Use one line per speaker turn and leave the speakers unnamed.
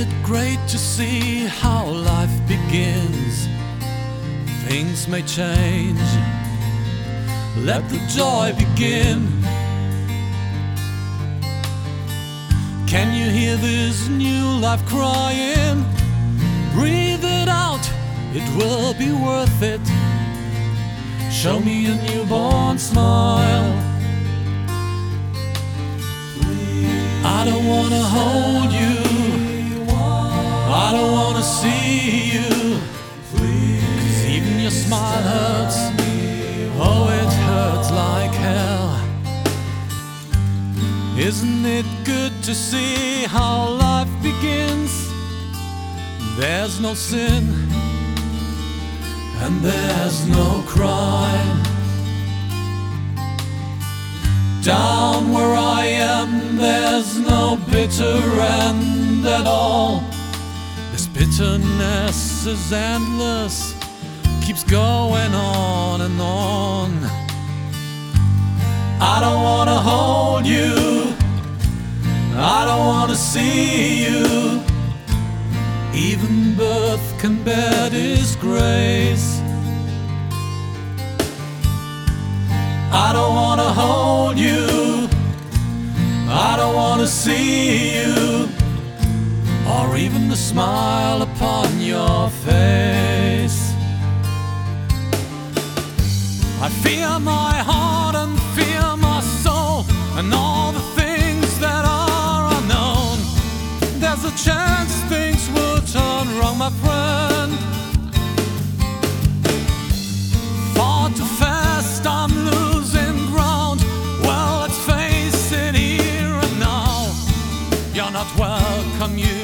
great to see how life begins? Things may change, let the joy begin. Can you hear this new life crying? Breathe it out, it will be worth it. Show me a newborn smile. I don't wanna hold you, I don't wanna see you, 'cause even your smile hurts. Oh, it hurts like hell. Isn't it good to see how life begins? There's no sin and there's no crime. Down where I am, there's no bitter end at all. This bitterness is endless, keeps going on and on. I don't wanna hold you, I don't wanna see you. Even birth can bear disgrace. I don't wanna hold you, I don't wanna see you, or even the smile upon your face. I fear my heart and fear my soul, and all the things that are unknown. There's a chance things will turn wrong, my friend. Far too fast, I'm losing ground. Well, let's face it here and now. You're not welcome, you